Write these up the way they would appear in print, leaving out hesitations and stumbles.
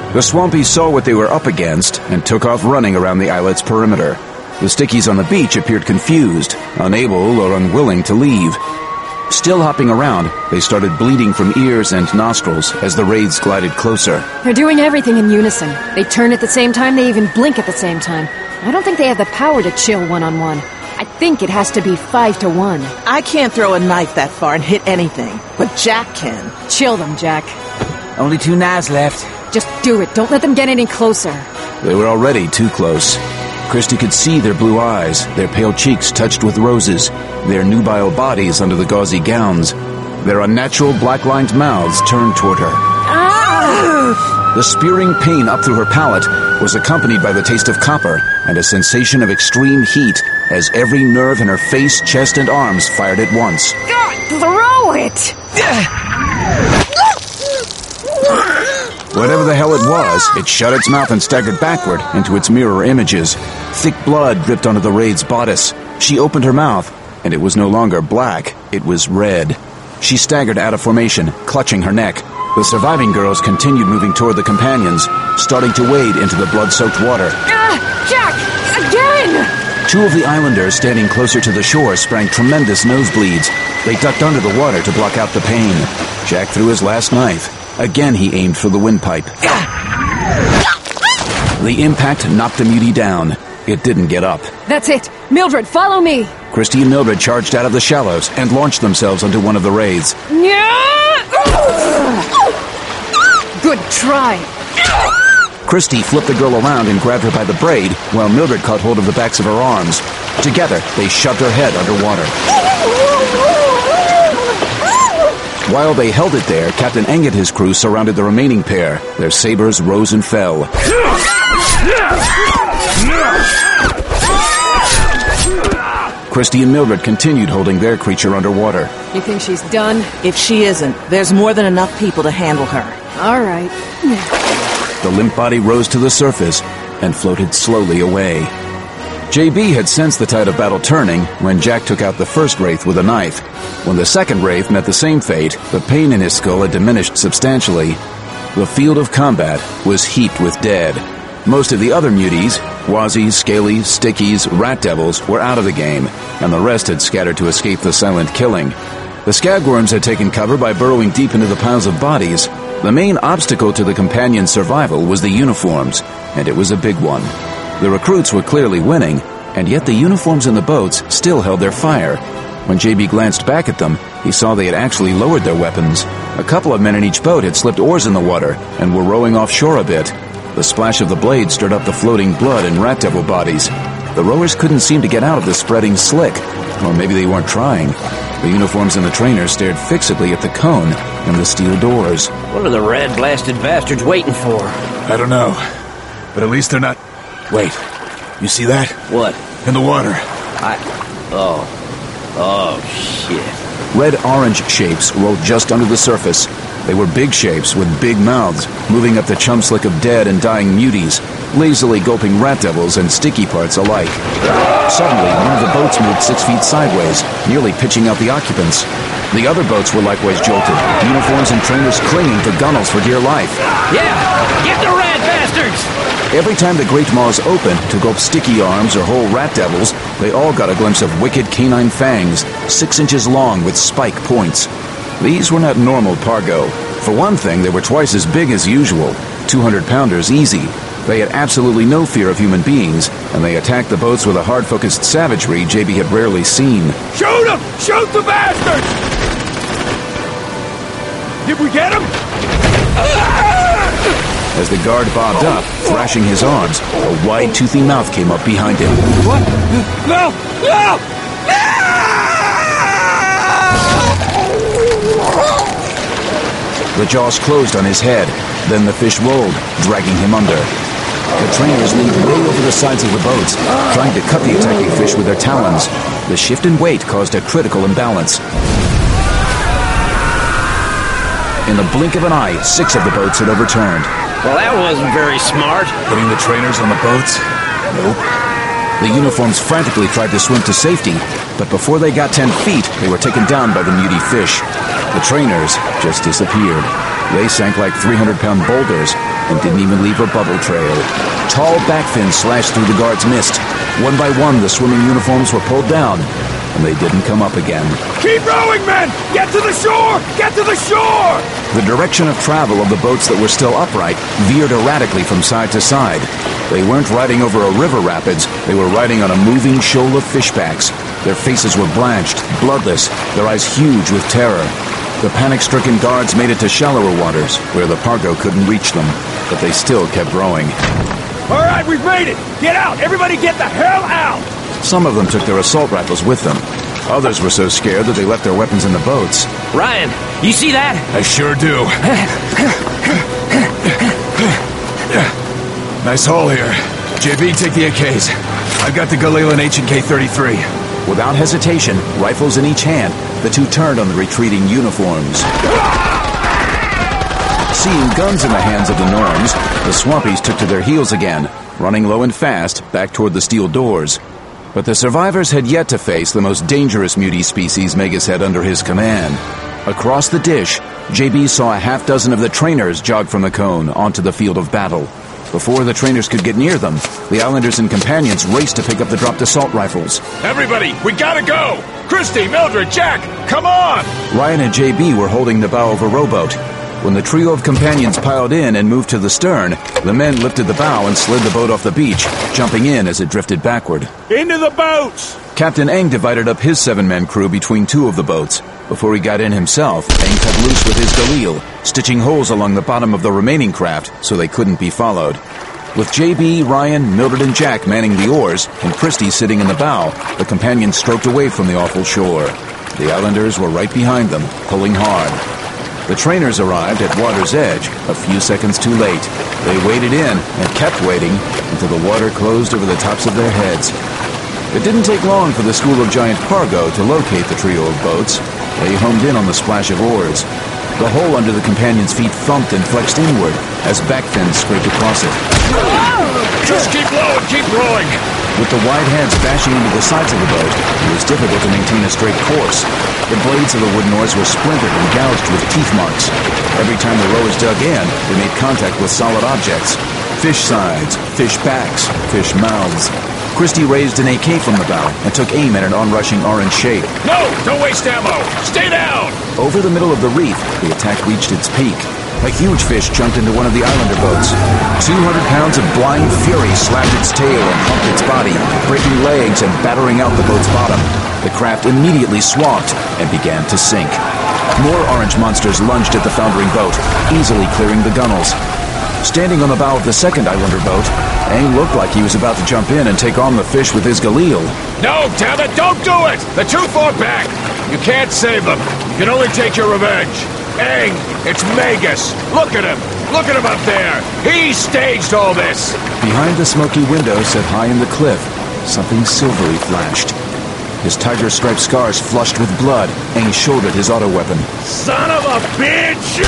The Swampies saw what they were up against and took off running around the islet's perimeter. The Stickies on the beach appeared confused, unable or unwilling to leave. Still hopping around, they started bleeding from ears and nostrils as the raids glided closer. They're doing everything in unison. They turn at the same time, they even blink at the same time. I don't think they have the power to chill one-on-one. I think it has to be 5-1. I can't throw a knife that far and hit anything, but Jack can. Chill them, Jack. Only 2 knives left. Just do it. Don't let them get any closer. They were already too close. Christy could see their blue eyes, their pale cheeks touched with roses, their nubile bodies under the gauzy gowns, their unnatural black-lined mouths turned toward her. Ah! The spearing pain up through her palate was accompanied by the taste of copper and a sensation of extreme heat as every nerve in her face, chest, and arms fired at once. God, throw it! Whatever the hell it was, it shut its mouth and staggered backward into its mirror images. Thick blood dripped onto the raid's bodice. She opened her mouth, and it was no longer black, it was red. She staggered out of formation, clutching her neck. The surviving girls continued moving toward the companions, starting to wade into the blood-soaked water. Jack! Again! 2 of the islanders standing closer to the shore sprang tremendous nosebleeds. They ducked under the water to block out the pain. Jack threw his last knife. Again he aimed for the windpipe. The impact knocked the mutie down. It didn't get up. That's it! Mildred, follow me! Christy and Mildred charged out of the shallows and launched themselves onto one of the raids. Good try! Christy flipped the girl around and grabbed her by the braid, while Mildred caught hold of the backs of her arms. Together, they shoved her head underwater. While they held it there, Captain Eng and his crew surrounded the remaining pair. Their sabers rose and fell. Christy and Mildred continued holding their creature underwater. You think she's done? If she isn't, there's more than enough people to handle her. All right. The limp body rose to the surface and floated slowly away. JB had sensed the tide of battle turning when Jack took out the first wraith with a knife. When the second wraith met the same fate, the pain in his skull had diminished substantially. The field of combat was heaped with dead. Most of the other muties, Wazies, Scalies, Stickies, Rat Devils, were out of the game, and the rest had scattered to escape the silent killing. The Skagworms had taken cover by burrowing deep into the piles of bodies. The main obstacle to the companions' survival was the uniforms, and it was a big one. The recruits were clearly winning, and yet the uniforms in the boats still held their fire. When JB glanced back at them, he saw they had actually lowered their weapons. A couple of men in each boat had slipped oars in the water and were rowing offshore a bit. The splash of the blade stirred up the floating blood and rat devil bodies. The rowers couldn't seem to get out of the spreading slick, or maybe they weren't trying. The uniforms and the trainers stared fixedly at the cone and the steel doors. What are the red-blasted bastards waiting for? I don't know, but at least they're not... Wait, you see that? What? In the water. Oh, shit. Red-orange shapes rolled just under the surface. They were big shapes with big mouths, moving up the chum slick of dead and dying muties, lazily gulping rat devils and sticky parts alike. Suddenly, one of the boats moved 6 feet sideways, nearly pitching out the occupants. The other boats were likewise jolted, uniforms and trainers clinging to gunwales for dear life. Yeah! Get the red bastards! Every time the great maws opened to gulp sticky arms or whole rat devils, they all got a glimpse of wicked canine fangs, 6 inches long with spike points. These were not normal Pargo. For one thing, they were twice as big as usual, 200-pounders easy. They had absolutely no fear of human beings, and they attacked the boats with a hard-focused savagery JB had rarely seen. Shoot them! Shoot the bastards! Did we get him? As the guard bobbed up, thrashing his arms, a wide, toothy mouth came up behind him. What? No! No! The jaws closed on his head. Then the fish rolled, dragging him under. The trainers leaned way over the sides of the boats, trying to cut the attacking fish with their talons. The shift in weight caused a critical imbalance. In the blink of an eye, 6 of the boats had overturned. Well, that wasn't very smart. Putting the trainers on the boats? Nope. The uniforms frantically tried to swim to safety, but before they got 10 feet, they were taken down by the muty fish. The trainers just disappeared. They sank like 300-pound boulders. and didn't even leave a bubble trail. Tall backfins slashed through the guards' mist. One by one, the swimming uniforms were pulled down, and they didn't come up again. Keep rowing, men! Get to the shore! Get to the shore! The direction of travel of the boats that were still upright veered erratically from side to side. They weren't riding over a river rapids, they were riding on a moving shoal of fishbacks. Their faces were blanched, bloodless, their eyes huge with terror. The panic-stricken guards made it to shallower waters, where the Pargo couldn't reach them, but they still kept rowing. All right, we've made it! Get out! Everybody get the hell out! Some of them took their assault rifles with them. Others were so scared that they left their weapons in the boats. Ryan, you see that? I sure do. Nice haul here. JB, take the AKs. I've got the Galil and H&K 33. Without hesitation, rifles in each hand, the two turned on the retreating uniforms. Seeing guns in the hands of the Norms, the Swampies took to their heels again, running low and fast back toward the steel doors. But the survivors had yet to face the most dangerous mutie species Magus had under his command. Across the dish, JB saw a half dozen of the trainers jog from the cone onto the field of battle. Before the trainers could get near them, the Islanders and companions raced to pick up the dropped assault rifles. Everybody, we gotta go! Christy, Mildred, Jack, come on! Ryan and JB were holding the bow of a rowboat. When the trio of companions piled in and moved to the stern, the men lifted the bow and slid the boat off the beach, jumping in as it drifted backward. Into the boats! Captain Eng divided up his 7-man crew between two of the boats. Before he got in himself, Eng cut loose with his Galil, stitching holes along the bottom of the remaining craft so they couldn't be followed. With JB, Ryan, Mildred, and Jack manning the oars, and Christy sitting in the bow, the companions stroked away from the awful shore. The Islanders were right behind them, pulling hard. The trainers arrived at water's edge a few seconds too late. They waded in and kept waiting until the water closed over the tops of their heads. It didn't take long for the school of giant Pargo to locate the trio of boats. They homed in on the splash of oars. The hole under the companions' feet thumped and flexed inward as backfins scraped across it. Just keep low and keep rowing! With the wide heads bashing into the sides of the boat, it was difficult to maintain a straight course. The blades of the wooden oars were splintered and gouged with teeth marks. Every time the rowers dug in, they made contact with solid objects. Fish sides, fish backs, fish mouths. Christy raised an AK from the bow and took aim at an onrushing orange shape. No! Don't waste ammo! Stay down! Over the middle of the reef, the attack reached its peak. A huge fish jumped into one of the Islander boats. 200 pounds of blind fury slapped its tail and humped its body, breaking legs and battering out the boat's bottom. The craft immediately swamped and began to sink. More orange monsters lunged at the foundering boat, easily clearing the gunnels. Standing on the bow of the second Islander boat, Aang looked like he was about to jump in and take on the fish with his Galil. No, damn it! Don't do it! They're too far back! You can't save them. You can only take your revenge. Aang, it's Magus. Look at him. Look at him up there. He staged all this. Behind the smoky window set high in the cliff, something silvery flashed. His tiger-striped scars flushed with blood, Aang shouldered his auto weapon. Son of a bitch!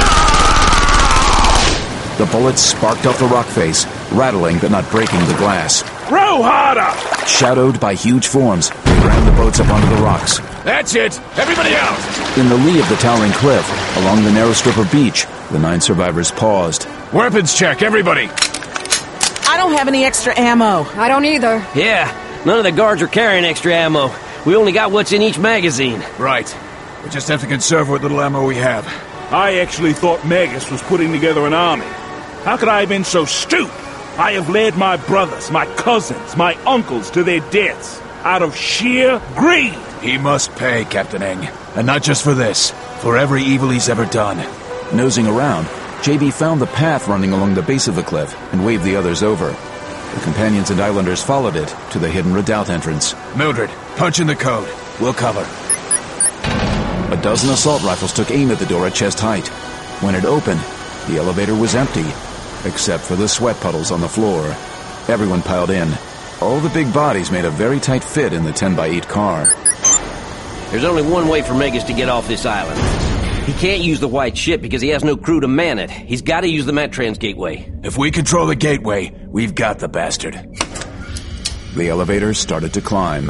The bullets sparked off the rock face, rattling but not breaking the glass. Row harder! Shadowed by huge forms, they ran the boats up onto the rocks. That's it! Everybody out! In the lee of the towering cliff, along the narrow strip of beach, the 9 survivors paused. Weapons check, everybody! I don't have any extra ammo. I don't either. Yeah, none of the guards are carrying extra ammo. We only got what's in each magazine. Right. We just have to conserve what little ammo we have. I actually thought Magus was putting together an army. How could I have been so stupid? I have led my brothers, my cousins, my uncles to their deaths out of sheer greed. He must pay, Captain Eng. And not just for this. For every evil he's ever done. Nosing around, JB found the path running along the base of the cliff and waved the others over. The companions and Islanders followed it to the hidden redoubt entrance. Mildred, punch in the code. We'll cover. A dozen assault rifles took aim at the door at chest height. When it opened, the elevator was empty, except for the sweat puddles on the floor. Everyone piled in. All the big bodies made a very tight fit in the 10x8 car. There's only one way for Magus to get off this island. He can't use the white ship because he has no crew to man it. He's got to use the Matrans gateway. If we control the gateway, we've got the bastard. The elevator started to climb.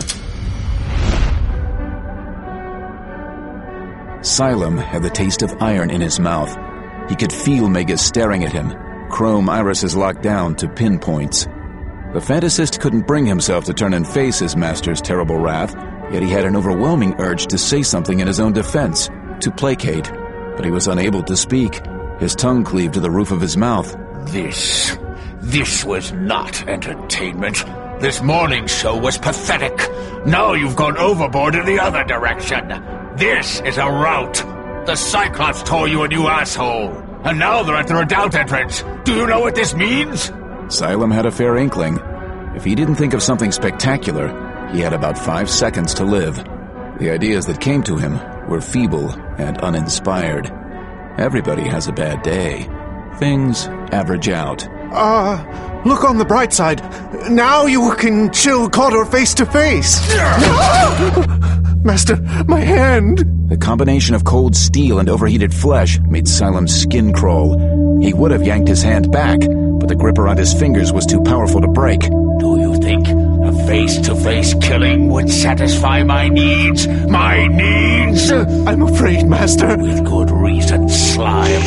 Xylem had the taste of iron in his mouth. He could feel Magus staring at him, chrome irises locked down to pinpoints. The fantasist couldn't bring himself to turn and face his master's terrible wrath, yet he had an overwhelming urge to say something in his own defense, to placate. But he was unable to speak. His tongue cleaved to the roof of his mouth. This was not entertainment. This morning's show was pathetic. Now you've gone overboard in the other direction. This is a rout. The Cyclops tore you a new asshole. And now they're at the Redoubt entrance. Do you know what this means? Xylem had a fair inkling. If he didn't think of something spectacular, he had about 5 seconds to live. The ideas that came to him were feeble and uninspired. Everybody has a bad day. Things average out. Look on the bright side. Now you can chill Cawdor face to face. Master, my hand! The combination of cold steel and overheated flesh made Xylem's skin crawl. He would have yanked his hand back, but the grip around his fingers was too powerful to break. Do you think a face-to-face killing would satisfy my needs? My needs? I'm afraid, Master. With good reason, slime.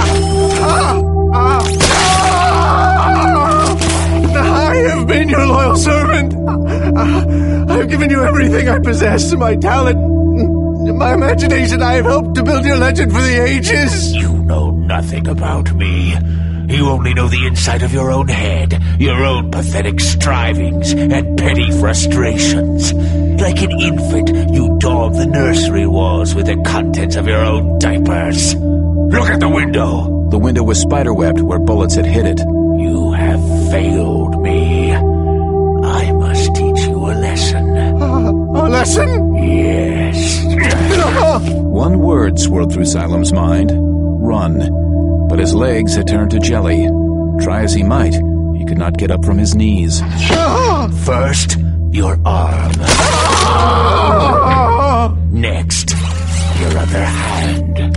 I have been your loyal servant. I've given you everything I possess, my talent, my imagination. I have helped to build your legend for the ages. You know nothing about me. You only know the inside of your own head, your own pathetic strivings and petty frustrations. Like an infant, you daub the nursery walls with the contents of your own diapers. Look at the window. The window was spiderwebbed where bullets had hit it. You have failed me. I must teach you a lesson. A lesson? Yes. One word swirled through Xylem's mind. Run. But his legs had turned to jelly. Try as he might, he could not get up from his knees. First, your arm. Next, your other hand.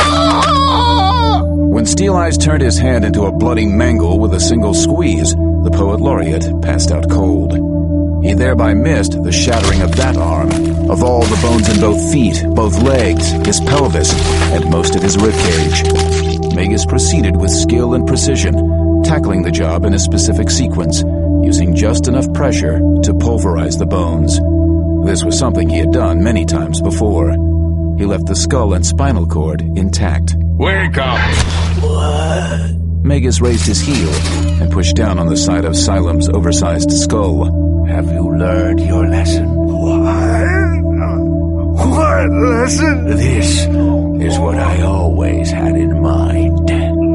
When Steel Eyes turned his hand into a bloody mangle with a single squeeze, the poet laureate passed out cold. He thereby missed the shattering of that arm, of all the bones in both feet, both legs, his pelvis, and most of his ribcage. Magus proceeded with skill and precision, tackling the job in a specific sequence, using just enough pressure to pulverize the bones. This was something he had done many times before. He left the skull and spinal cord intact. Wake up! What? Magus raised his heel and pushed down on the side of Xylem's oversized skull. Have you learned your lesson? What lesson? This is what I always had in mind.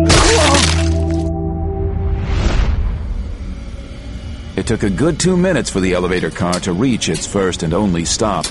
It took a good 2 minutes for the elevator car to reach its first and only stop.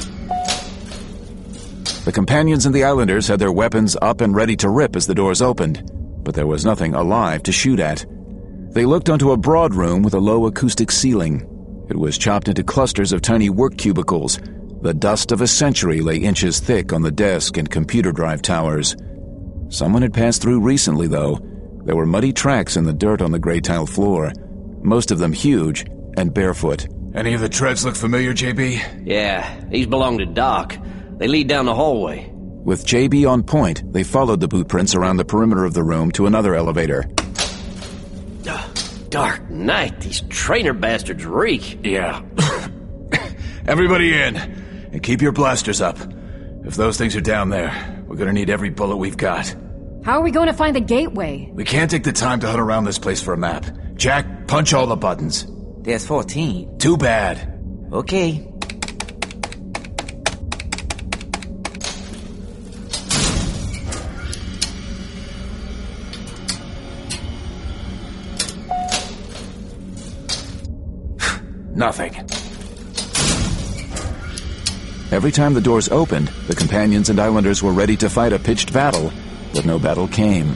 The companions and the islanders had their weapons up and ready to rip as the doors opened, but there was nothing alive to shoot at. They looked onto a broad room with a low acoustic ceiling. It was chopped into clusters of tiny work cubicles. The dust of a century lay inches thick on the desk and computer drive towers. Someone had passed through recently, though. There were muddy tracks in the dirt on the gray tile floor, most of them huge and barefoot. Any of the treads look familiar, JB? Yeah, these belong to Doc. They lead down the hallway. With JB on point, they followed the boot prints around the perimeter of the room to another elevator. Dark night, these trainer bastards reek. Yeah. Everybody in, and keep your blasters up. If those things are down there, we're gonna need every bullet we've got. How are we going to find the gateway? We can't take the time to hunt around this place for a map. Jack, punch all the buttons. There's 14. Too bad. Okay. Nothing. Every time the doors opened, the companions and islanders were ready to fight a pitched battle, but no battle came.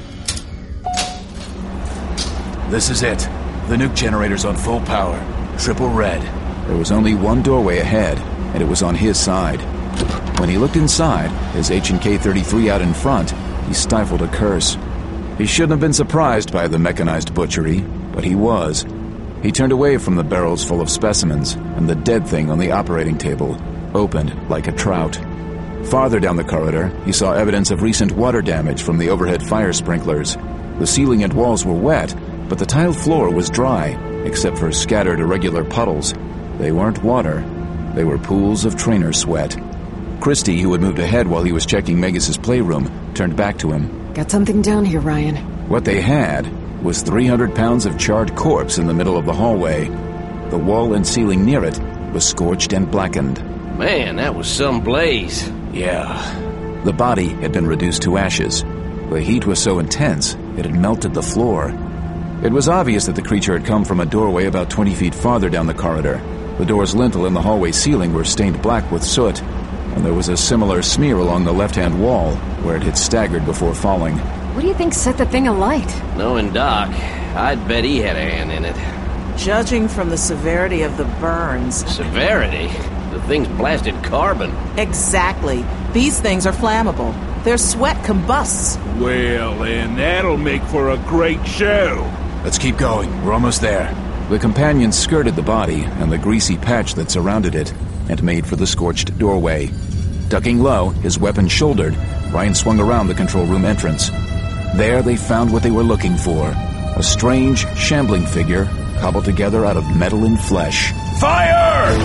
This is it. The nuke generator's on full power. Triple red. There was only one doorway ahead, and it was on his side. When he looked inside, his H&K 33 out in front, he stifled a curse. He shouldn't have been surprised by the mechanized butchery, but he was. He turned away from the barrels full of specimens, and the dead thing on the operating table opened like a trout. Farther down the corridor, he saw evidence of recent water damage from the overhead fire sprinklers. The ceiling and walls were wet, But the tiled floor was dry, except for scattered irregular puddles. They weren't water. They were pools of trainer sweat. Christy, who had moved ahead while he was checking Megus's playroom, turned back to him. Got something down here, Ryan. What they had was 300 pounds of charred corpse in the middle of the hallway. The wall and ceiling near it was scorched and blackened. Man, that was some blaze. Yeah. The body had been reduced to ashes. The heat was so intense, it had melted the floor. It was obvious that the creature had come from a doorway about 20 feet farther down the corridor. The door's lintel and the hallway ceiling were stained black with soot, and there was a similar smear along the left-hand wall, where it had staggered before falling. What do you think set the thing alight? Knowing Doc, I'd bet he had a hand in it. Judging from the severity of the burns... Severity? The thing's blasted carbon. Exactly. These things are flammable. Their sweat combusts. Well, then that'll make for a great show. Let's keep going. We're almost there. The companions skirted the body and the greasy patch that surrounded it, and made for the scorched doorway. Ducking low, his weapon shouldered, Ryan swung around the control room entrance. There they found what they were looking for. A strange, shambling figure cobbled together out of metal and flesh. Fire!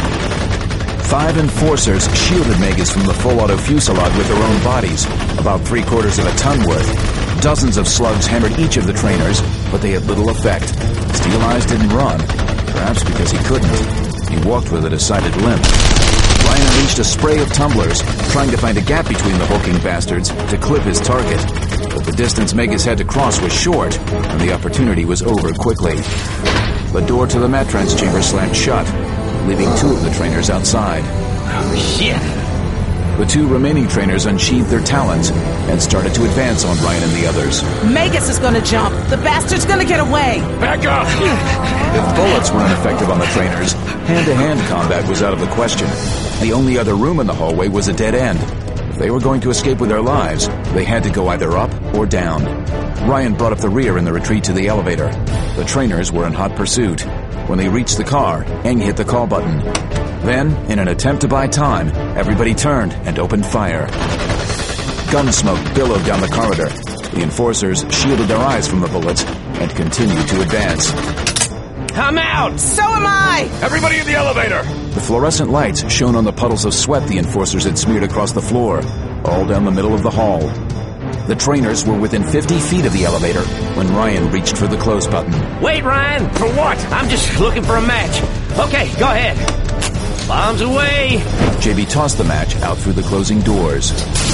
5 enforcers shielded Megas from the full-auto fusillade with their own bodies, about 3/4 of a ton worth. Dozens of slugs hammered each of the trainers, but they had little effect. Steel Eyes didn't run, perhaps because he couldn't. He walked with a decided limp. Ryan unleashed a spray of tumblers, trying to find a gap between the hulking bastards to clip his target. But the distance Megas had to cross was short, and the opportunity was over quickly. The door to the Matrans chamber slammed shut, leaving 2 of the trainers outside. Oh, shit! The 2 remaining trainers unsheathed their talons and started to advance on Ryan and the others. Megas is gonna jump! The bastard's gonna get away! Back up! If bullets were ineffective on the trainers, hand-to-hand combat was out of the question. The only other room in the hallway was a dead end. If they were going to escape with their lives, they had to go either up or down. Ryan brought up the rear in the retreat to the elevator. The trainers were in hot pursuit. When they reached the car, Eng hit the call button. Then, in an attempt to buy time, everybody turned and opened fire. Gun smoke billowed down the corridor. The enforcers shielded their eyes from the bullets and continued to advance. I'm out! So am I! Everybody in the elevator! The fluorescent lights shone on the puddles of sweat the enforcers had smeared across the floor, all down the middle of the hall. The trainers were within 50 feet of the elevator when Ryan reached for the close button. Wait, Ryan! For what? I'm just looking for a match. Okay, go ahead. Bombs away! JB tossed the match out through the closing doors.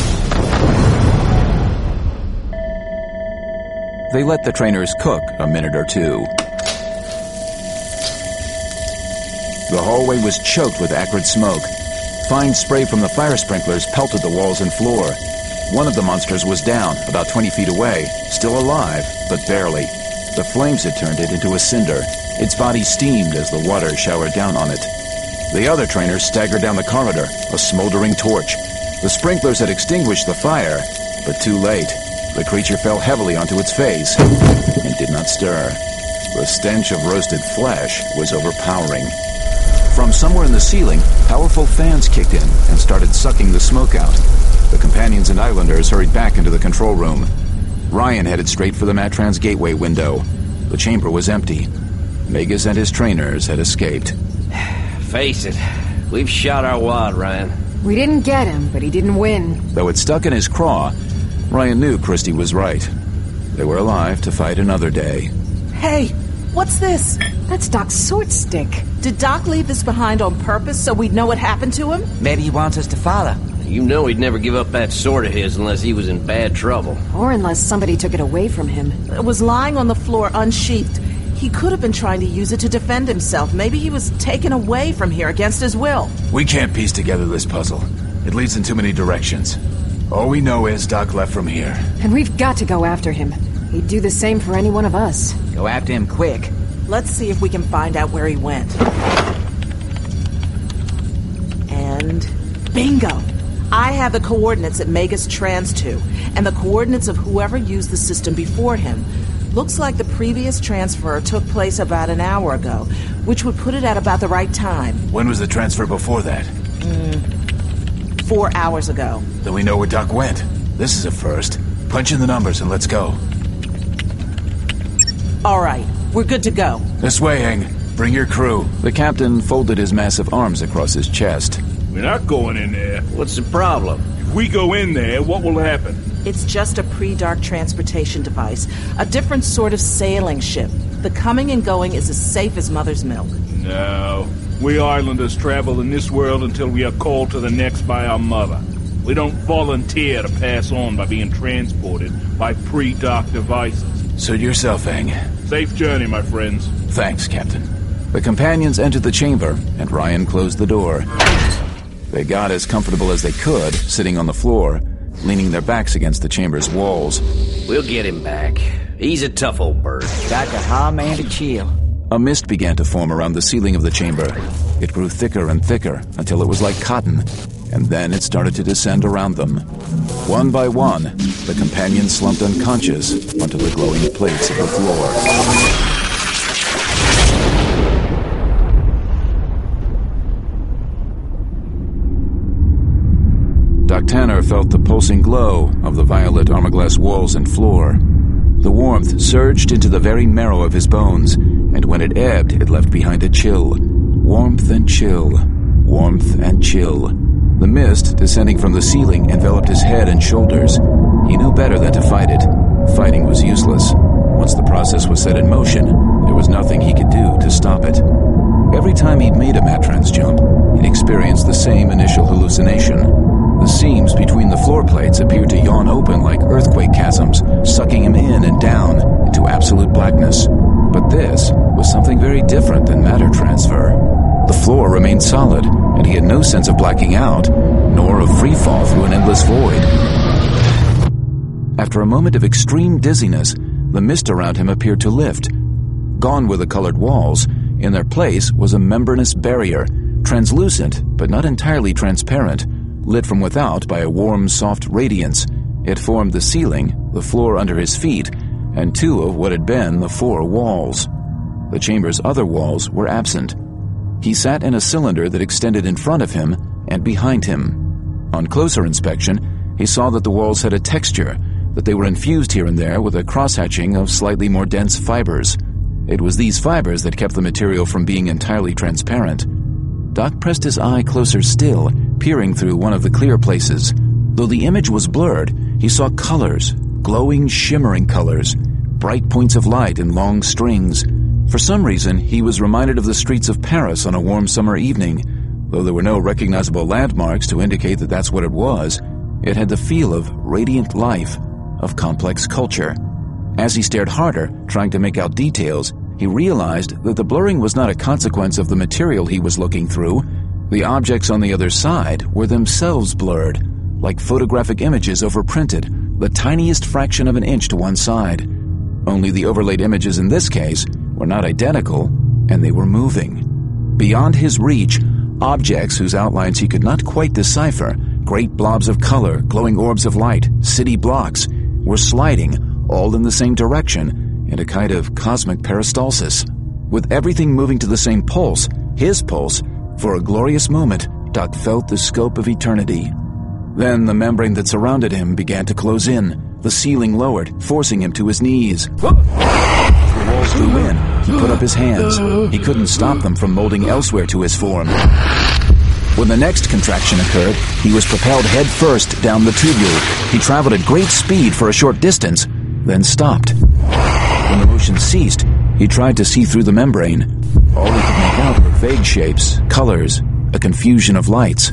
They let the trainers cook a minute or 2. The hallway was choked with acrid smoke. Fine spray from the fire sprinklers pelted the walls and floor. One of the monsters was down, about 20 feet away, still alive, but barely. The flames had turned it into a cinder. Its body steamed as the water showered down on it. The other trainer staggered down the corridor, a smoldering torch. The sprinklers had extinguished the fire, but too late. The creature fell heavily onto its face and did not stir. The stench of roasted flesh was overpowering. From somewhere in the ceiling, powerful fans kicked in and started sucking the smoke out. The companions and islanders hurried back into the control room. Ryan headed straight for the Matrans gateway window. The chamber was empty. Megas and his trainers had escaped. Face it, we've shot our wad, Ryan. We didn't get him, but he didn't win. Though it stuck in his craw, Ryan knew Christy was right. They were alive to fight another day. Hey, what's this? That's Doc's sword stick. Did Doc leave this behind on purpose so we'd know what happened to him? Maybe he wants us to follow. You know he'd never give up that sword of his unless he was in bad trouble. Or unless somebody took it away from him. It was lying on the floor unsheathed. He could have been trying to use it to defend himself. Maybe he was taken away from here against his will. We can't piece together this puzzle. It leads in too many directions. All we know is Doc left from here. And we've got to go after him. He'd do the same for any one of us. Go after him quick. Let's see if we can find out where he went. And bingo! I have the coordinates at Megas Trans 2, and the coordinates of whoever used the system before him. Looks like the previous transfer took place about an hour ago, which would put it at about the right time. When was the transfer before that? 4 hours ago. Then we know where Doc went. This is a first. Punch in the numbers and let's go. All right. We're good to go. This way, Aang. Bring your crew. The captain folded his massive arms across his chest. We're not going in there. What's the problem? If we go in there, what will happen? It's just a pre-dark transportation device. A different sort of sailing ship. The coming and going is as safe as mother's milk. No. We islanders travel in this world until we are called to the next by our mother. We don't volunteer to pass on by being transported by pre-dark devices. Suit yourself, Aang. Safe journey, my friends. Thanks, Captain. The companions entered the chamber, and Ryan closed the door. They got as comfortable as they could, sitting on the floor, leaning their backs against the chamber's walls. We'll get him back. He's a tough old bird. Got to calm man to chill. A mist began to form around the ceiling of the chamber. It grew thicker and thicker until it was like cotton, and then it started to descend around them. One by one, the companions slumped unconscious onto the glowing plates of the floor. Doc Tanner felt the pulsing glow of the violet armor-glass walls and floor. The warmth surged into the very marrow of his bones, and when it ebbed, it left behind a chill. Warmth and chill. Warmth and chill. The mist, descending from the ceiling, enveloped his head and shoulders. He knew better than to fight it. Fighting was useless. Once the process was set in motion, there was nothing he could do to stop it. Every time he'd made a Matrans jump, he'd experienced the same initial hallucination. The seams between the floor plates appeared to yawn open like earthquake chasms, sucking him in and down into absolute blackness. But this was something very different than matter transfer. The floor remained solid, and he had no sense of blacking out, nor of free fall through an endless void. After a moment of extreme dizziness, the mist around him appeared to lift. Gone were the colored walls. In their place was a membranous barrier, translucent but not entirely transparent, lit from without by a warm, soft radiance. It formed the ceiling, the floor under his feet, and two of what had been the four walls. The chamber's other walls were absent. He sat in a cylinder that extended in front of him and behind him. On closer inspection, he saw that the walls had a texture, that they were infused here and there with a cross-hatching of slightly more dense fibers. It was these fibers that kept the material from being entirely transparent. Doc pressed his eye closer still, peering through one of the clear places. Though the image was blurred, he saw colors, glowing, shimmering colors, bright points of light in long strings. For some reason, he was reminded of the streets of Paris on a warm summer evening. Though there were no recognizable landmarks to indicate that that's what it was, it had the feel of radiant life, of complex culture. As he stared harder, trying to make out details, he realized that the blurring was not a consequence of the material he was looking through. The objects on the other side were themselves blurred, like photographic images overprinted, the tiniest fraction of an inch to one side. Only the overlaid images in this case were not identical, and they were moving. Beyond his reach, objects whose outlines he could not quite decipher, great blobs of color, glowing orbs of light, city blocks, were sliding, all in the same direction, in a kind of cosmic peristalsis. With everything moving to the same pulse, his pulse, for a glorious moment, Doc felt the scope of eternity. Then the membrane that surrounded him began to close in. The ceiling lowered, forcing him to his knees. The walls flew in. He put up his hands. He couldn't stop them from molding elsewhere to his form. When the next contraction occurred, he was propelled head first down the tubule. He traveled at great speed for a short distance, then stopped. When the motion ceased, he tried to see through the membrane. All he could make out were vague shapes, colors, a confusion of lights.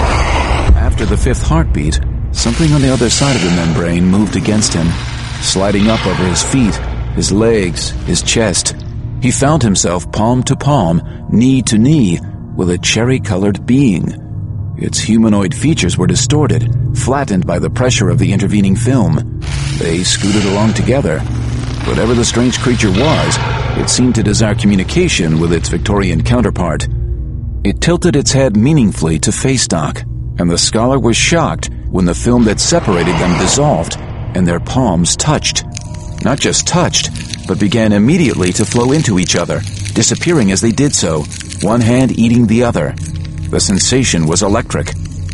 After the fifth heartbeat, something on the other side of the membrane moved against him, sliding up over his feet, his legs, his chest. He found himself palm to palm, knee to knee, with a cherry-colored being. Its humanoid features were distorted, flattened by the pressure of the intervening film. They scooted along together. Whatever the strange creature was, it seemed to desire communication with its Victorian counterpart. It tilted its head meaningfully to face Doc, and the scholar was shocked when the film that separated them dissolved and their palms touched. Not just touched, but began immediately to flow into each other, disappearing as they did so, one hand eating the other. The sensation was electric.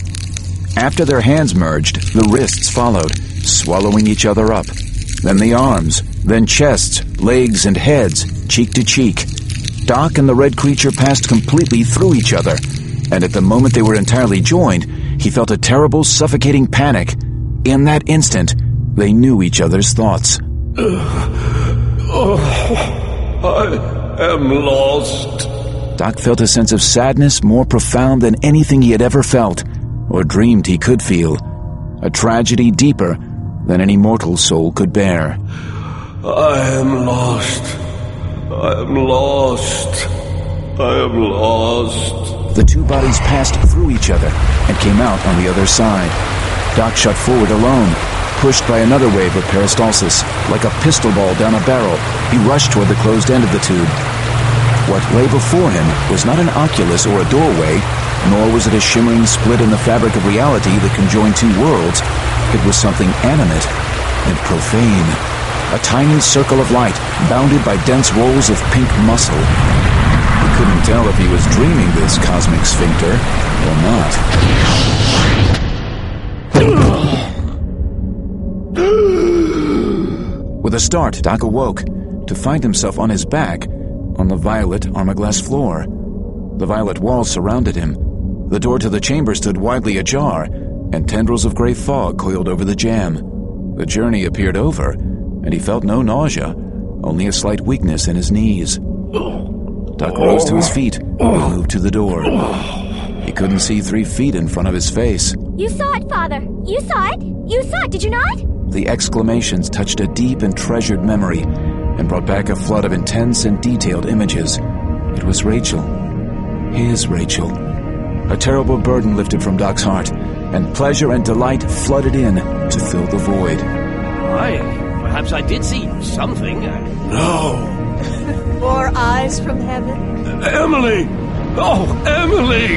After their hands merged, the wrists followed, swallowing each other up. Then the arms, then chests, legs, and heads, cheek to cheek. Doc and the red creature passed completely through each other, and at the moment they were entirely joined, he felt a terrible, suffocating panic. In that instant, they knew each other's thoughts. I am lost. Doc felt a sense of sadness more profound than anything he had ever felt, or dreamed he could feel. A tragedy deeper than any mortal soul could bear. I am lost. I am lost. I am lost. The two bodies passed through each other and came out on the other side. Doc shot forward alone, pushed by another wave of peristalsis. Like a pistol ball down a barrel, he rushed toward the closed end of the tube. What lay before him was not an oculus or a doorway, nor was it a shimmering split in the fabric of reality that conjoined two worlds. It was something animate and profane. A tiny circle of light, bounded by dense rolls of pink muscle. He couldn't tell if he was dreaming this cosmic sphincter or not. With a start, Doc awoke to find himself on his back on the violet armor-glass floor. The violet walls surrounded him. The door to the chamber stood widely ajar, and tendrils of gray fog coiled over the jam. The journey appeared over, and he felt no nausea, only a slight weakness in his knees. Doc rose to his feet and moved to the door. He couldn't see 3 feet in front of his face. You saw it, Father! You saw it! You saw it, did you not? The exclamations touched a deep and treasured memory and brought back a flood of intense and detailed images. It was Rachel. His Rachel. A terrible burden lifted from Doc's heart, and pleasure and delight flooded in to fill the void. Perhaps I did see something. No. More eyes from heaven? Emily! Oh, Emily!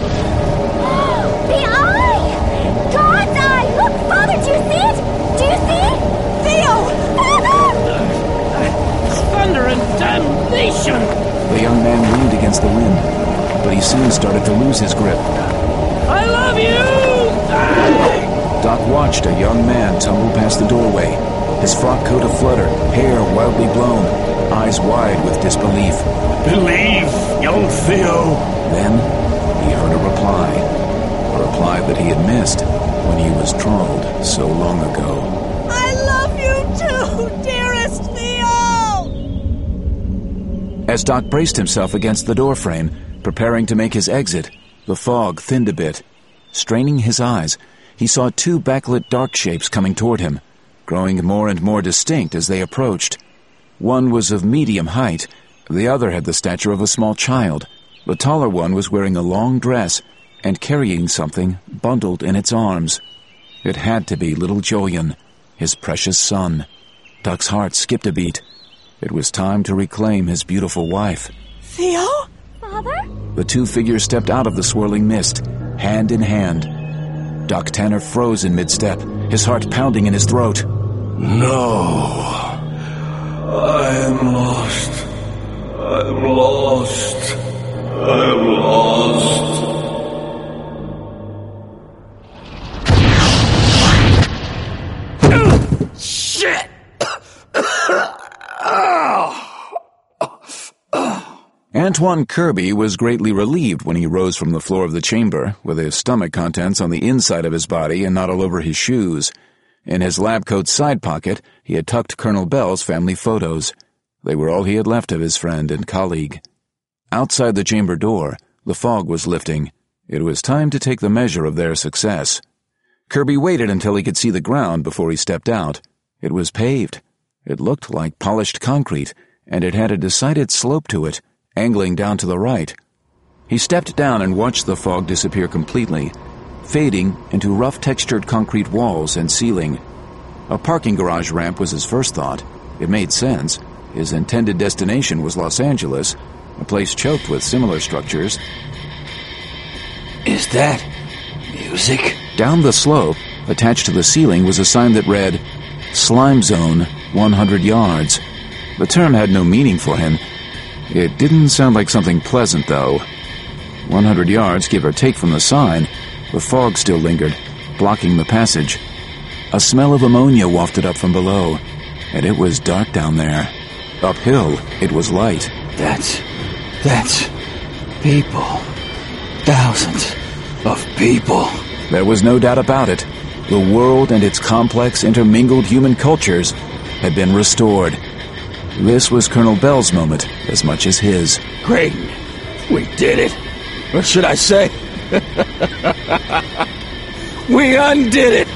The eye! God's eye! Look, Father, do you see it? Do you see it? Theo! Father! Thunder and damnation! The young man leaned against the wind, but he soon started to lose his grip. I love you! Doc watched a young man tumble past the doorway, his frock coat aflutter, hair wildly blown, eyes wide with disbelief. Believe, young Theo. Then he heard a reply that he had missed when he was trolled so long ago. I love you too, dearest Theo! As Doc braced himself against the doorframe, preparing to make his exit, the fog thinned a bit. Straining his eyes, he saw 2 backlit dark shapes coming toward him, growing more and more distinct as they approached. One was of medium height, the other had the stature of a small child. The taller one was wearing a long dress and carrying something bundled in its arms. It had to be little Julian, his precious son. Doc's heart skipped a beat. It was time to reclaim his beautiful wife. Theo? Father? The 2 figures stepped out of the swirling mist, hand in hand. Doc Tanner froze in mid-step, his heart pounding in his throat. No. I am lost. I am lost. I am lost. Shit! Antoine Kirby was greatly relieved when he rose from the floor of the chamber, with his stomach contents on the inside of his body and not all over his shoes. In his lab coat side pocket, he had tucked Colonel Bell's family photos. They were all he had left of his friend and colleague. Outside the chamber door, the fog was lifting. It was time to take the measure of their success. Kirby waited until he could see the ground before he stepped out. It was paved. It looked like polished concrete, and it had a decided slope to it, angling down to the right. He stepped down and watched the fog disappear completely, fading into rough textured concrete walls and ceiling. A parking garage ramp was his first thought. It made sense. His intended destination was Los Angeles, a place choked with similar structures. Is that music? Down the slope, attached to the ceiling, was a sign that read, Slime Zone, 100 yards. The term had no meaning for him. It didn't sound like something pleasant, though. 100 yards, give or take from the sign, the fog still lingered, blocking the passage. A smell of ammonia wafted up from below. and it was dark down there. Uphill, it was light. That's people. Thousands of people. There was no doubt about it. The world and its complex, intermingled human cultures had been restored. This was Colonel Bell's moment as much as his. Graydon, we did it. Or should I say, we undid it.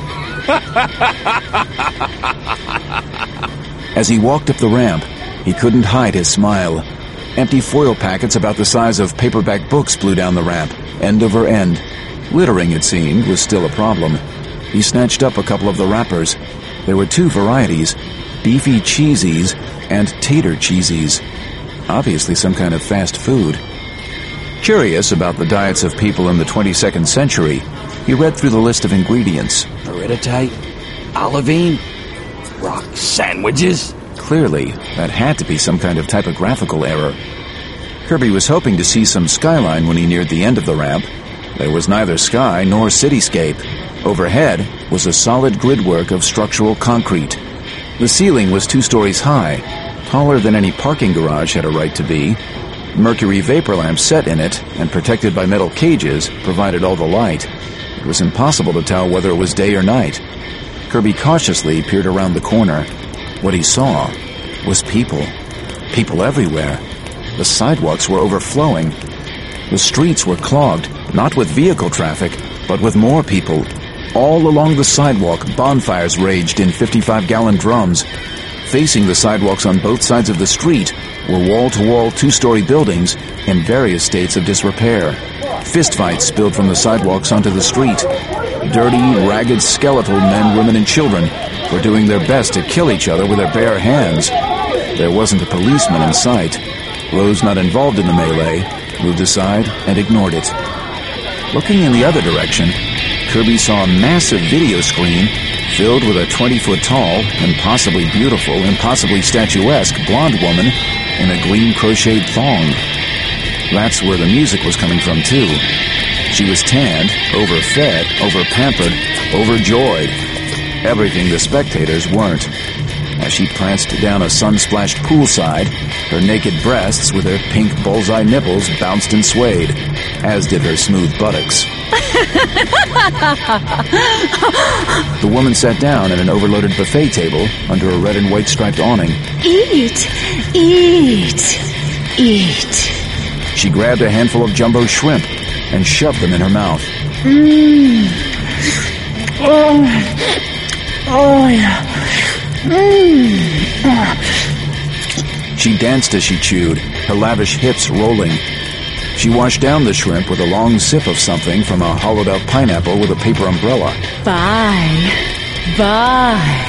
As he walked up the ramp, he couldn't hide his smile. Empty foil packets about the size of paperback books blew down the ramp, end over end. Littering, it seemed, was still a problem. He snatched up a couple of the wrappers. There were 2 varieties, beefy cheesies and tater cheesies. Obviously some kind of fast food. Curious about the diets of people in the 22nd century, he read through the list of ingredients. Peridotite, olivine, rock sandwiches. Clearly, that had to be some kind of typographical error. Kirby was hoping to see some skyline when he neared the end of the ramp. There was neither sky nor cityscape. Overhead was a solid gridwork of structural concrete. The ceiling was 2 stories high, taller than any parking garage had a right to be. Mercury vapor lamps set in it and protected by metal cages provided all the light. It was impossible to tell whether it was day or night. Kirby cautiously peered around the corner. What he saw was people. People everywhere. The sidewalks were overflowing. The streets were clogged, not with vehicle traffic, but with more people. All along the sidewalk, bonfires raged in 55-gallon drums. Facing the sidewalks on both sides of the street were wall-to-wall 2-story buildings in various states of disrepair. Fistfights spilled from the sidewalks onto the street. Dirty, ragged, skeletal men, women, and children were doing their best to kill each other with their bare hands. There wasn't a policeman in sight. Those not involved in the melee moved aside and ignored it. Looking in the other direction, Kirby saw a massive video screen filled with a 20-foot-tall, impossibly beautiful, impossibly statuesque blonde woman in a green crocheted thong. That's where the music was coming from, too. She was tanned, overfed, overpampered, overjoyed. Everything the spectators weren't. As she pranced down a sun-splashed poolside, her naked breasts with their pink bullseye nipples bounced and swayed, as did her smooth buttocks. The woman sat down at an overloaded buffet table under a red and white striped awning. Eat, eat, eat. She grabbed a handful of jumbo shrimp and shoved them in her mouth. Mmm. Oh, yeah. She danced as she chewed, her lavish hips rolling. She washed down the shrimp with a long sip of something from a hollowed-out pineapple with a paper umbrella. Bye. Bye.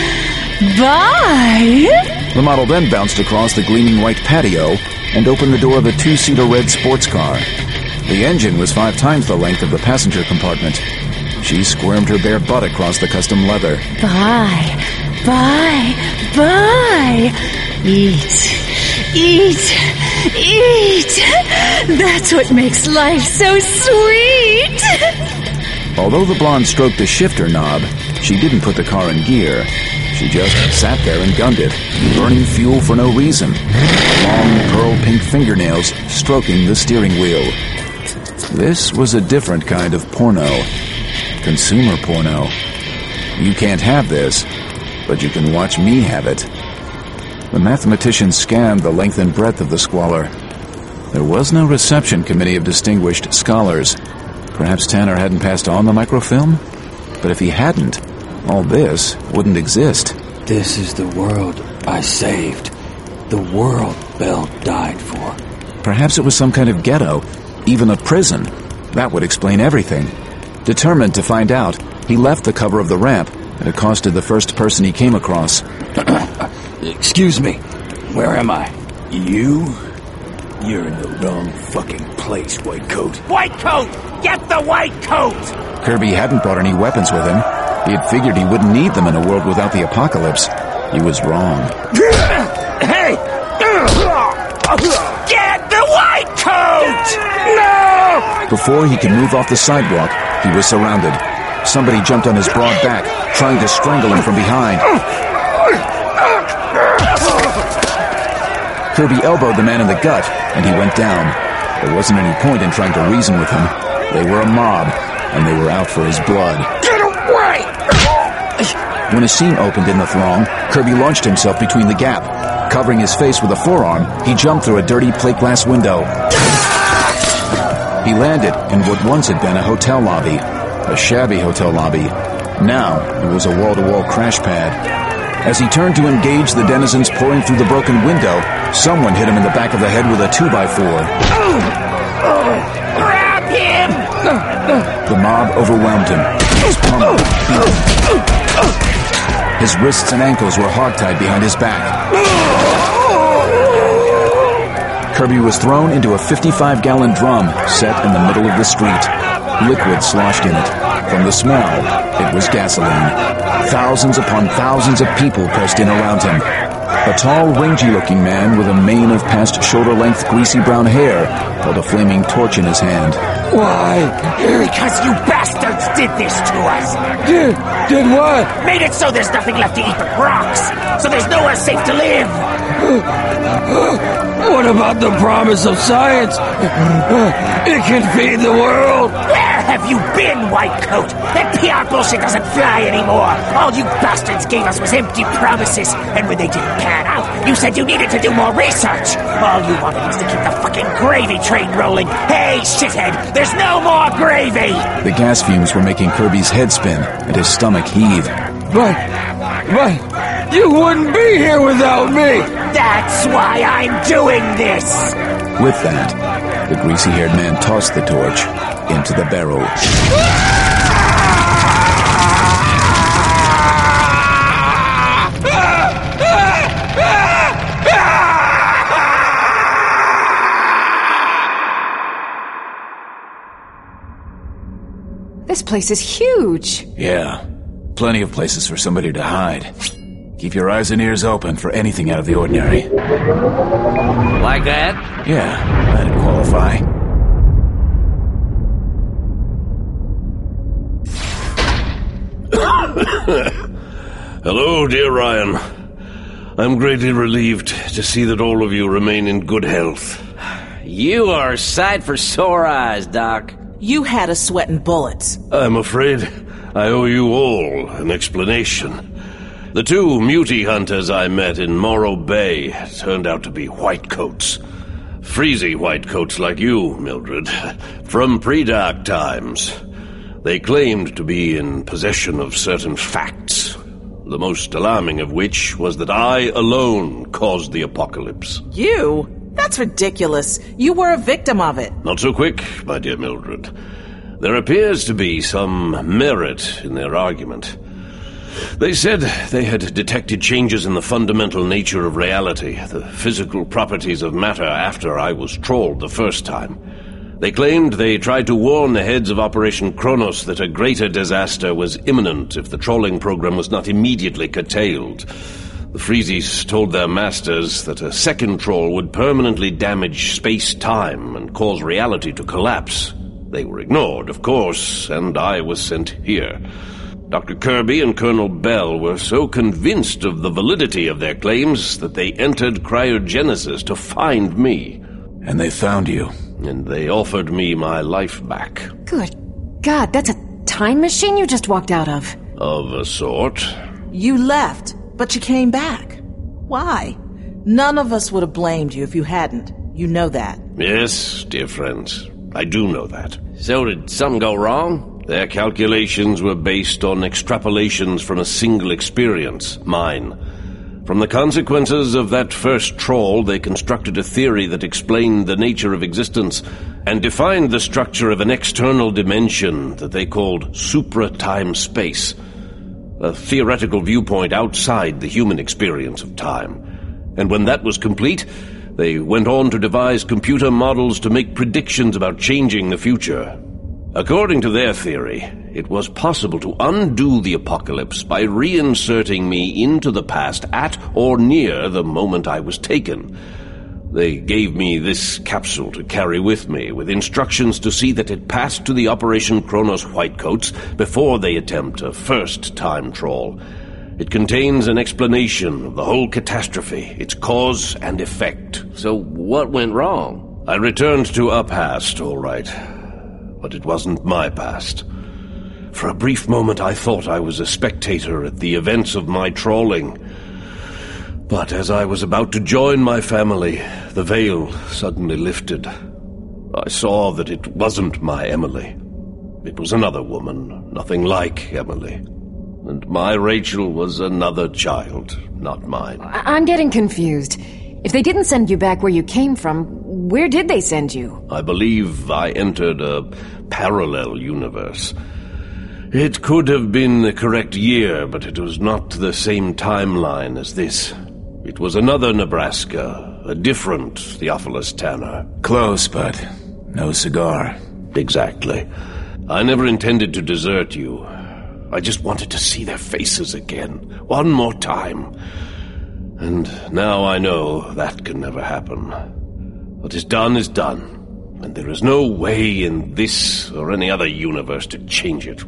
Bye. The model then bounced across the gleaming white patio and opened the door of a 2-seater red sports car. The engine was 5 times the length of the passenger compartment. She squirmed her bare butt across the custom leather. Bye. Bye. Bye. Eat. Eat. Eat. That's what makes life so sweet. Although the blonde stroked the shifter knob, she didn't put the car in gear. She just sat there and gunned it, burning fuel for no reason. Long pearl-pink fingernails stroking the steering wheel. This was a different kind of porno. Consumer porno. You can't have this, but you can watch me have it. The mathematician scanned the length and breadth of the squalor. There was no reception committee of distinguished scholars. Perhaps Tanner hadn't passed on the microfilm? But if he hadn't, all this wouldn't exist. This is the world I saved. The world Bell died for. Perhaps it was some kind of ghetto, even a prison. That would explain everything. Determined to find out, he left the cover of the ramp and accosted the first person he came across. Excuse me, where am I? You're in the wrong fucking place, White Coat. White Coat! Get the White Coat! Kirby hadn't brought any weapons with him. He had figured he wouldn't need them in a world without the apocalypse. He was wrong. Hey! Get the White Coat! No! Before he could move off the sidewalk, he was surrounded. Somebody jumped on his broad back, trying to strangle him from behind. Kirby elbowed the man in the gut, and he went down. There wasn't any point in trying to reason with him. They were a mob, and they were out for his blood. Get away! When a seam opened in the throng, Kirby launched himself between the gap. Covering his face with a forearm, he jumped through a dirty plate glass window. He landed in what once had been a hotel lobby. A shabby hotel lobby. Now, it was a wall-to-wall crash pad. As he turned to engage the denizens pouring through the broken window, someone hit him in the back of the head with a 2x4. Grab him! The mob overwhelmed him. He was pummeled, beaten. His wrists and ankles were hogtied behind his back. Kirby was thrown into a 55-gallon drum set in the middle of the street. Liquid sloshed in it. From the smell, it was gasoline. Thousands upon thousands of people pressed in around him. A tall, rangy-looking man with a mane of past shoulder-length greasy brown hair held a flaming torch in his hand. Why? Because you bastards did this to us! Did what? Made it so there's nothing left to eat but rocks! So there's nowhere safe to live! What about the promise of science? It can feed the world! Where have you been, White Coat? That PR bullshit doesn't fly anymore! All you bastards gave us was empty promises, and when they didn't pan out, you said you needed to do more research! All you wanted was to keep the fucking gravy train rolling! Hey, shithead, there's no more gravy! The gas fumes were making Kirby's head spin and his stomach heave. But you wouldn't be here without me! That's why I'm doing this! With that, the greasy-haired man tossed the torch into the barrel. This place is huge. Yeah, plenty of places for somebody to hide. Keep your eyes and ears open for anything out of the ordinary. Like that? Yeah, that'd qualify. Hello, dear Ryan. I'm greatly relieved to see that all of you remain in good health. You are a sight for sore eyes, Doc. You had us sweating bullets. I'm afraid I owe you all an explanation. The two mutie hunters I met in Morro Bay turned out to be whitecoats. Freezy whitecoats like you, Mildred, from pre-dark times. They claimed to be in possession of certain facts, the most alarming of which was that I alone caused the apocalypse. You? That's ridiculous. You were a victim of it. Not so quick, my dear Mildred. There appears to be some merit in their argument. They said they had detected changes in the fundamental nature of reality, the physical properties of matter after I was trawled the first time. They claimed they tried to warn the heads of Operation Kronos that a greater disaster was imminent if the trawling program was not immediately curtailed. The Freezies told their masters that a second trawl would permanently damage space-time and cause reality to collapse. They were ignored, of course, and I was sent here. Dr. Kirby and Colonel Bell were so convinced of the validity of their claims that they entered cryogenesis to find me. And they found you. And they offered me my life back. Good God, that's a time machine you just walked out of. Of a sort. You left, but you came back. Why? None of us would have blamed you if you hadn't. You know that. Yes, dear friends, I do know that. So did something go wrong? Their calculations were based on extrapolations from a single experience, mine. From the consequences of that first trawl, they constructed a theory that explained the nature of existence and defined the structure of an external dimension that they called supra-time-space, a theoretical viewpoint outside the human experience of time. And when that was complete, they went on to devise computer models to make predictions about changing the future. According to their theory, it was possible to undo the apocalypse by reinserting me into the past at or near the moment I was taken. They gave me this capsule to carry with me, with instructions to see that it passed to the Operation Kronos Whitecoats before they attempt a first time trawl. It contains an explanation of the whole catastrophe, its cause and effect. So what went wrong? I returned to a past, all right. But it wasn't my past. For a brief moment I thought I was a spectator at the events of my trawling. But as I was about to join my family, the veil suddenly lifted. I saw that it wasn't my Emily. It was another woman, nothing like Emily. And my Rachel was another child, not mine. I'm getting confused. If they didn't send you back where you came from, where did they send you? I believe I entered a parallel universe. It could have been the correct year, but it was not the same timeline as this. It was another Nebraska, a different Theophilus Tanner. Close, but no cigar. Exactly. I never intended to desert you. I just wanted to see their faces again, one more time. And now I know that can never happen. What is done, and there is no way in this or any other universe to change it.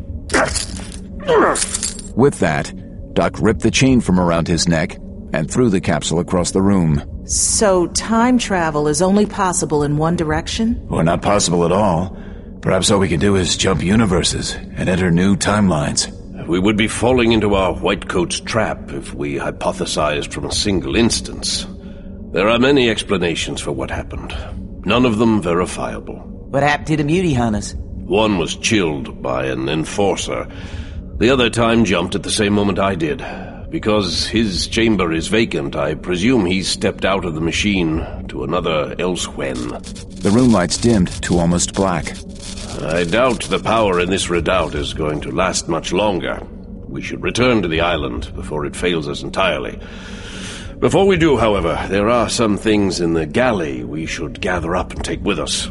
With that, Doc ripped the chain from around his neck and threw the capsule across the room. So time travel is only possible in one direction? Or not possible at all. Perhaps all we can do is jump universes and enter new timelines. We would be falling into our whitecoat's trap if we hypothesized from a single instance. There are many explanations for what happened, none of them verifiable. What happened to the Muty Hunters? One was chilled by an enforcer. The other time jumped at the same moment I did. Because his chamber is vacant, I presume he stepped out of the machine to another elsewhen. The room lights dimmed to almost black. I doubt the power in this redoubt is going to last much longer. We should return to the island before it fails us entirely. Before we do, however, there are some things in the galley we should gather up and take with us.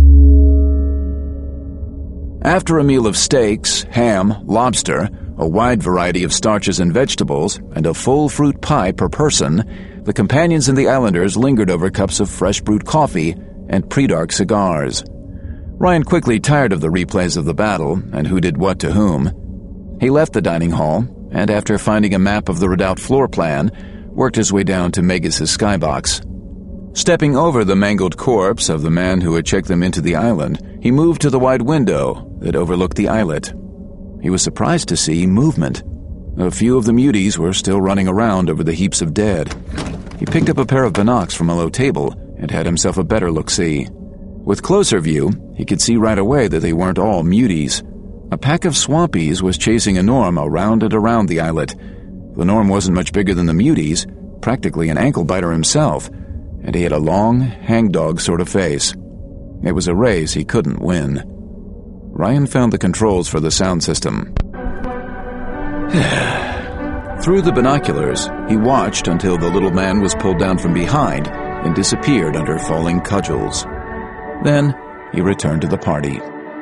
After a meal of steaks, ham, lobster, a wide variety of starches and vegetables, and a full fruit pie per person, the companions and the islanders lingered over cups of fresh brewed coffee and pre-dark cigars. Ryan quickly tired of the replays of the battle and who did what to whom. He left the dining hall, and after finding a map of the redoubt floor plan, worked his way down to Magus' skybox. Stepping over the mangled corpse of the man who had checked them into the island, he moved to the wide window that overlooked the islet. He was surprised to see movement. A few of the muties were still running around over the heaps of dead. He picked up a pair of binocs from a low table and had himself a better look-see. With closer view, he could see right away that they weren't all muties. A pack of swampies was chasing a Norm around and around the islet. The Norm wasn't much bigger than the muties, practically an ankle-biter himself, and he had a long, hangdog sort of face. It was a race he couldn't win. Ryan found the controls for the sound system. Through the binoculars, he watched until the little man was pulled down from behind and disappeared under falling cudgels. Then, he returned to the party.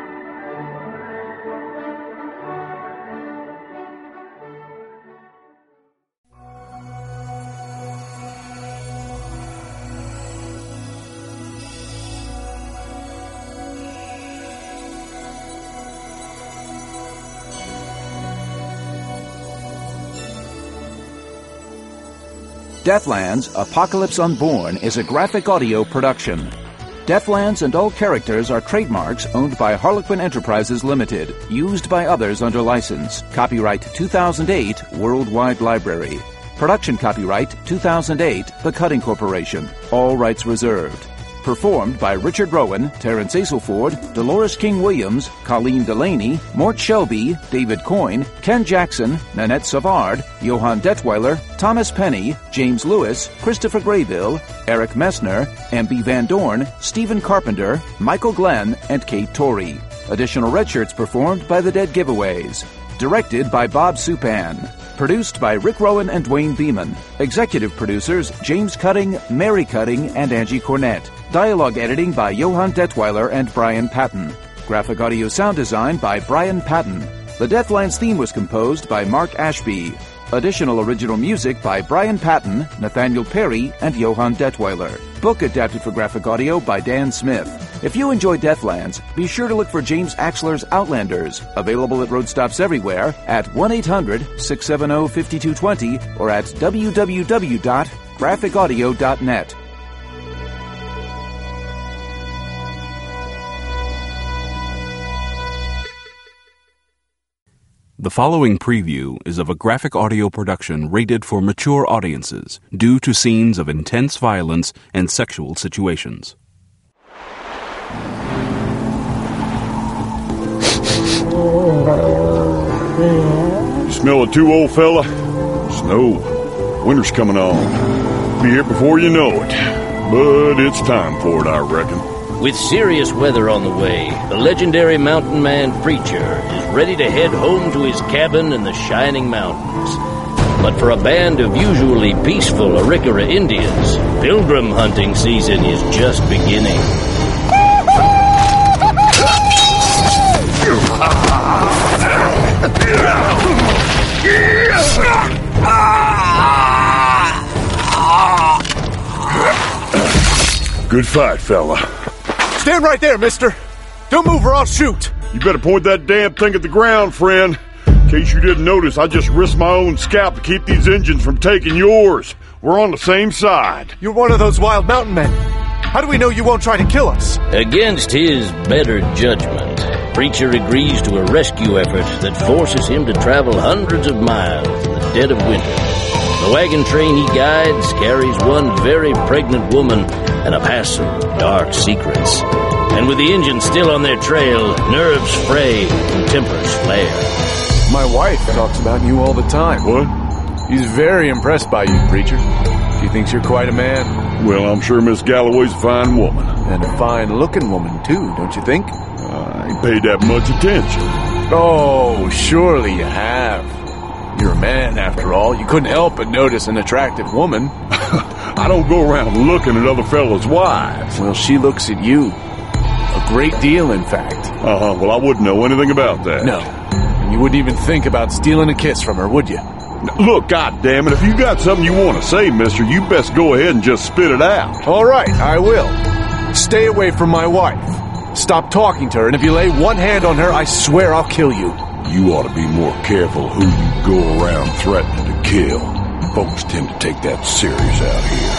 Deathlands Apocalypse Unborn is a graphic audio production. Deathlands and all characters are trademarks owned by Harlequin Enterprises Limited, used by others under license. Copyright 2008 Worldwide Library. Production copyright 2008 The Cutting Corporation. All rights reserved. Performed by Richard Rowan, Terrence Aselford, Dolores King-Williams, Colleen Delaney, Mort Shelby, David Coyne, Ken Jackson, Nanette Savard, Johann Detweiler, Thomas Penny, James Lewis, Christopher Graybill, Eric Messner, Amby Van Dorn, Stephen Carpenter, Michael Glenn, and Kate Torrey. Additional red shirts performed by The Dead Giveaways. Directed by Bob Supan. Produced by Rick Rowan and Dwayne Beeman. Executive producers James Cutting, Mary Cutting, and Angie Cornett. Dialogue editing by Johann Detweiler and Brian Patton. Graphic audio sound design by Brian Patton. The Deathlands theme was composed by Mark Ashby. Additional original music by Brian Patton, Nathaniel Perry, and Johann Detweiler. Book adapted for graphic audio by Dan Smith. If you enjoy Deathlands, be sure to look for James Axler's Outlanders, available at road stops everywhere at 1-800-670-5220 or at www.graphicaudio.net. The following preview is of a graphic audio production rated for mature audiences due to scenes of intense violence and sexual situations. You smell it too, old fella? Snow. Winter's coming on. Be here before you know it. But it's time for it, I reckon. With serious weather on the way, the legendary mountain man Preacher is ready to head home to his cabin in the Shining Mountains. But for a band of usually peaceful Arikara Indians, pilgrim hunting season is just beginning. Good fight, fella. Stand right there, mister. Don't move or I'll shoot. You better point that damn thing at the ground, friend. In case you didn't notice, I just risked my own scalp to keep these engines from taking yours. We're on the same side. You're one of those wild mountain men. How do we know you won't try to kill us? Against his better judgment, Preacher agrees to a rescue effort that forces him to travel hundreds of miles in the dead of winter. The wagon train he guides carries one very pregnant woman and a pass of dark secrets. And with the engine still on their trail, nerves fray and tempers flare. My wife talks about you all the time. What? She's very impressed by you, Preacher. She thinks you're quite a man. Well, I'm sure Miss Galloway's a fine woman. And a fine-looking woman, too, don't you think? I ain't paid that much attention. Oh, surely you have. You're a man, after all. You couldn't help but notice an attractive woman. I don't go around looking at other fellas' wives. Well, she looks at you. A great deal, in fact. Well, I wouldn't know anything about that. No. And you wouldn't even think about stealing a kiss from her, would you? Look, goddammit, if you got something you want to say, mister, you best go ahead and just spit it out. All right, I will. Stay away from my wife. Stop talking to her, and if you lay one hand on her, I swear I'll kill you. You ought to be more careful who you go around threatening to kill. Folks tend to take that serious out here.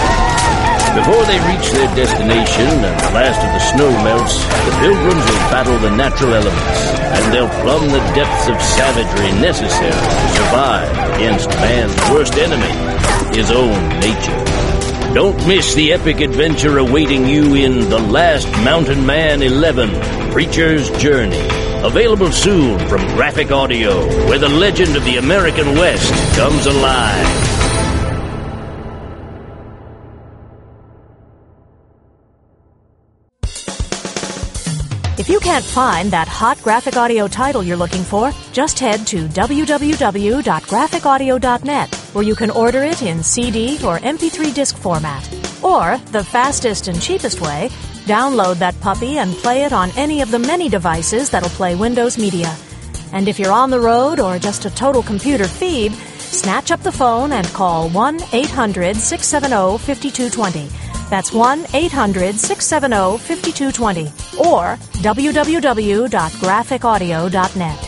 Before they reach their destination and the last of the snow melts, the pilgrims will battle the natural elements, and they'll plumb the depths of savagery necessary to survive against man's worst enemy, his own nature. Don't miss the epic adventure awaiting you in The Last Mountain Man 11, Preacher's Journey. Available soon from Graphic Audio, where the legend of the American West comes alive. If you can't find that hot graphic audio title you're looking for, just head to www.graphicaudio.net, where you can order it in CD or MP3 disc format. Or, the fastest and cheapest way, download that puppy and play it on any of the many devices that'll play Windows Media. And if you're on the road or just a total computer phoebe, snatch up the phone and call 1-800-670-5220. That's 1-800-670-5220 or www.graphicaudio.net.